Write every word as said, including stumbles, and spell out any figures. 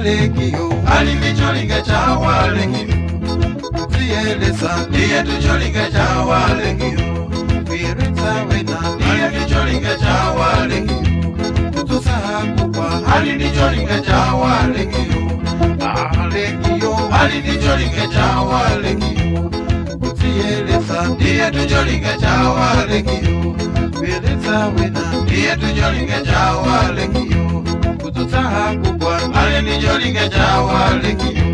Alekio, alinicholinga chawa Alekio. Tielesa, ndiye tucholinga chawa Alekio. Pirita wena, ndiye tucholinga chawa Alekio. Kutusaha kwa, alinicholinga chawa Alekio. Alekio, alinicholinga chawa Alekio. Tielesa, ndiye tucholinga chawa Alekio. Pirita wena, ndiye tucholinga chawa Alekio. Kutusaha kwa, alinicholinga chawa Alekio.